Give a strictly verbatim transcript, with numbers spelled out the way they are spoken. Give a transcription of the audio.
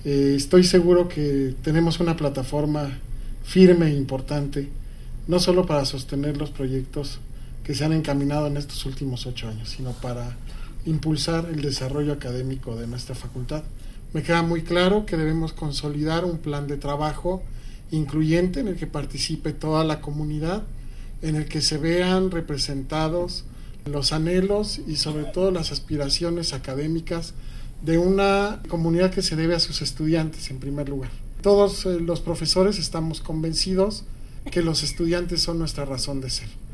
Eh, estoy seguro que tenemos una plataforma firme e importante, no solo para sostener los proyectos que se han encaminado en estos últimos ocho años, sino para impulsar el desarrollo académico de nuestra facultad. Me queda muy claro que debemos consolidar un plan de trabajo incluyente en el que participe toda la comunidad, en el que se vean representados los anhelos y sobre todo las aspiraciones académicas de una comunidad que se debe a sus estudiantes en primer lugar. Todos los profesores estamos convencidos que los estudiantes son nuestra razón de ser.